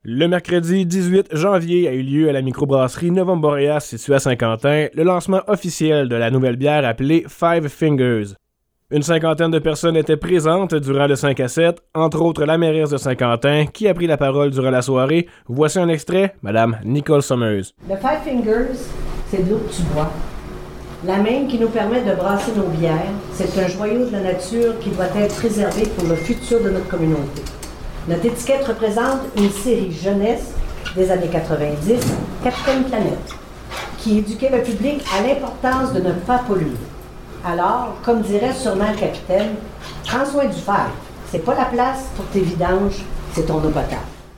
Le mercredi 18 janvier a eu lieu à la microbrasserie Novum Boreas située à Saint-Quentin le lancement officiel de la nouvelle bière appelée Five Fingers. Une cinquantaine de personnes étaient présentes durant le 5 à 7, entre autres la mairesse de Saint-Quentin qui a pris la parole durant la soirée. Voici un extrait, Madame Nicole Summers. Le Five Fingers, c'est de l'eau que tu bois. La même qui nous permet de brasser nos bières, c'est un joyau de la nature qui doit être préservé pour le futur de notre communauté. Notre étiquette représente une série jeunesse des années 90, Capitaine Planète, qui éduquait le public à l'importance de ne pas polluer. Alors, comme dirait sûrement le capitaine, prends soin du fer. C'est pas la place pour tes vidanges, c'est ton eau potable.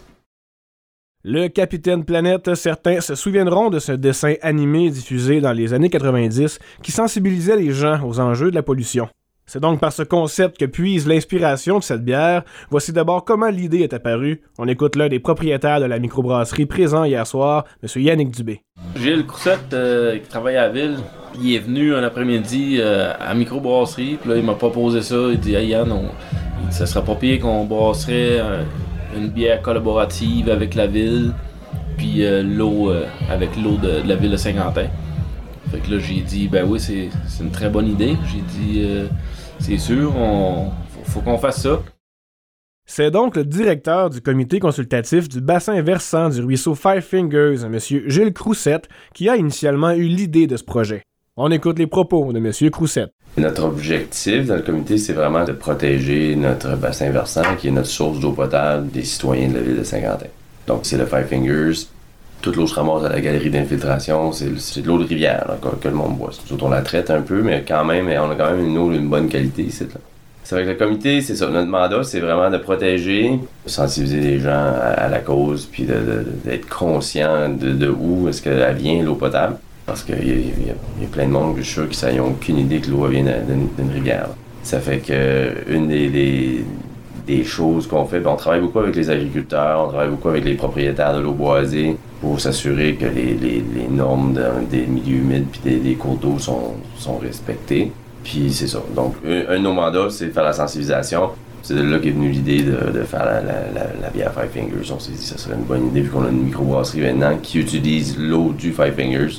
Le Capitaine Planète, certains se souviendront de ce dessin animé diffusé dans les années 90 qui sensibilisait les gens aux enjeux de la pollution. C'est donc par ce concept que puise l'inspiration de cette bière. Voici d'abord comment l'idée est apparue. On écoute l'un des propriétaires de la microbrasserie présent hier soir, M. Yannick Dubé. Gilles Croussette, qui travaille à la ville, il est venu un après-midi à la microbrasserie, puis là il m'a proposé ça, il dit hey Yann, ça serait pas pire qu'on brasserait une bière collaborative avec la ville, puis l'eau avec l'eau de la ville de Saint-Quentin. Fait que là j'ai dit ben oui c'est une très bonne idée, j'ai dit c'est sûr, faut qu'on fasse ça. C'est donc le directeur du comité consultatif du bassin versant du ruisseau Five Fingers, M. Gilles Croussette, qui a initialement eu l'idée de ce projet. On écoute les propos de M. Croussette. Notre objectif dans le comité, c'est vraiment de protéger notre bassin versant, qui est notre source d'eau potable des citoyens de la ville de Saint-Quentin. Donc c'est le Five Fingers. Toute l'eau se ramasse à la galerie d'infiltration, c'est de l'eau de rivière là, que le monde boit. Surtout on la traite un peu, mais quand même, on a quand même une eau d'une bonne qualité ici. Là. C'est vrai que le comité, c'est ça. Notre mandat, c'est vraiment de protéger, de sensibiliser les gens à la cause, puis d'être conscient de où est-ce qu'elle vient, l'eau potable. Parce qu'il y a plein de monde, je suis sûr, qui n'ont aucune idée que l'eau vient d'une rivière. Là. Ça fait que une des choses qu'on fait, on travaille beaucoup avec les agriculteurs, on travaille beaucoup avec les propriétaires de l'eau boisée pour s'assurer que les normes des milieux humides et des cours d'eau sont respectées. Puis c'est ça. Donc, un de nos mandats, c'est de faire la sensibilisation. C'est de là qu'est venue l'idée de faire la bière Five Fingers. On s'est dit que ça serait une bonne idée vu qu'on a une microbrasserie maintenant qui utilise l'eau du Five Fingers.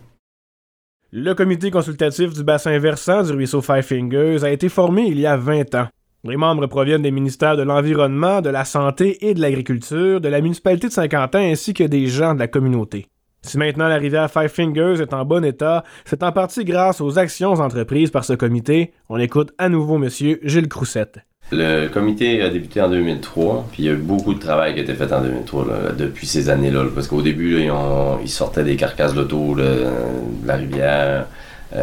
Le comité consultatif du bassin versant du ruisseau Five Fingers a été formé il y a 20 ans. Les membres proviennent des ministères de l'Environnement, de la Santé et de l'Agriculture, de la municipalité de Saint-Quentin ainsi que des gens de la communauté. Si maintenant la rivière Five Fingers est en bon état, c'est en partie grâce aux actions entreprises par ce comité. On écoute à nouveau M. Gilles Croussette. Le comité a débuté en 2003, puis il y a eu beaucoup de travail qui a été fait en 2003 là, depuis ces années-là. Parce qu'au début, là, ils sortaient des carcasses d'auto de la rivière. Il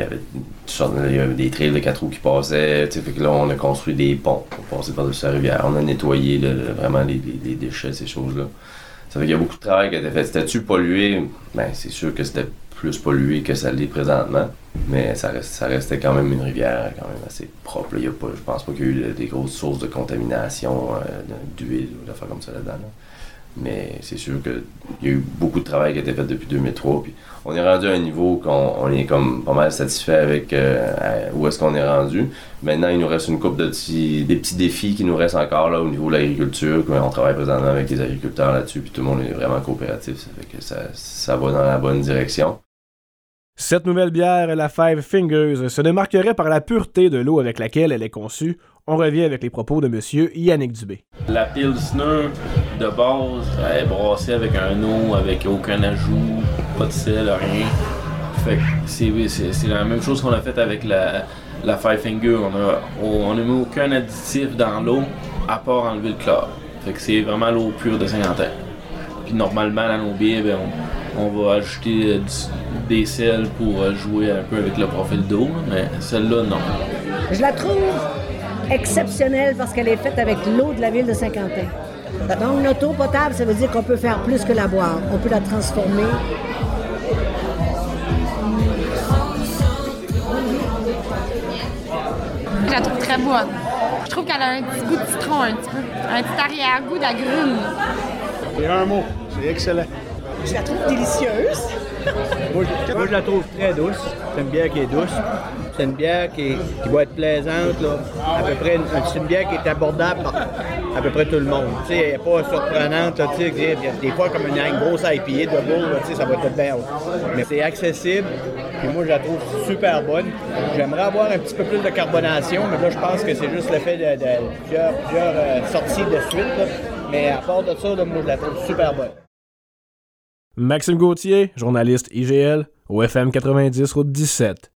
y avait des trails de 4 roues qui passaient. Fait que là, on a construit des ponts pour passer par-dessus la rivière. On a nettoyé vraiment les déchets, ces choses-là. Ça fait qu'il y a beaucoup de travail qui a été fait. C'était-tu pollué? Ben, c'est sûr que c'était plus pollué que ça l'est présentement. Mais ça restait quand même une rivière quand même assez propre. Je pense pas qu'il y a eu des grosses sources de contamination d'huile ou d'affaires comme ça là-dedans. Là. Mais c'est sûr qu'il y a eu beaucoup de travail qui a été fait depuis 2003. Puis on est rendu à un niveau qu'on est comme pas mal satisfait avec où est-ce qu'on est rendu. Maintenant, il nous reste une couple des petits défis qui nous restent encore là au niveau de l'agriculture. On travaille présentement avec les agriculteurs là-dessus, puis tout le monde est vraiment coopératif. Ça fait que ça va dans la bonne direction. Cette nouvelle bière, la Five Fingers, se démarquerait par la pureté de l'eau avec laquelle elle est conçue. On revient avec les propos de M. Yannick Dubé. La Pilsner, de base, elle est brassée avec un eau, avec aucun ajout, pas de sel, rien. Fait que c'est la même chose qu'on a fait avec la Five Finger. On n'a mis aucun additif dans l'eau, à part enlever le chlore. Fait que c'est vraiment l'eau pure de Saint-Quentin. Puis normalement, dans nos bières, on va ajouter des sels pour jouer un peu avec le profil d'eau, mais celle-là, non. Je la trouve exceptionnelle parce qu'elle est faite avec l'eau de la ville de Saint-Quentin. Donc, notre eau potable, ça veut dire qu'on peut faire plus que la boire. On peut la transformer. Je la trouve très bonne. Je trouve qu'elle a un petit goût de citron, un petit peu. Un petit arrière-goût d'agrumes. C'est un mot, c'est excellent. Je la trouve délicieuse. Moi, je la trouve très douce. C'est une bière qui est douce. C'est une bière qui va être plaisante. Là. À peu près, c'est une bière qui est abordable par à peu près tout le monde. Tu sais, elle n'est pas surprenante. Là, des fois, comme une grosse IPA de boule, ça va être bien. Mais c'est accessible. Puis moi, je la trouve super bonne. J'aimerais avoir un petit peu plus de carbonation, mais là, je pense que c'est juste le fait de plusieurs sorties de suite. Là. Mais à part de ça, là, moi, je la trouve super bonne. Maxime Gauthier, journaliste IGL, au FM 90 Route 17.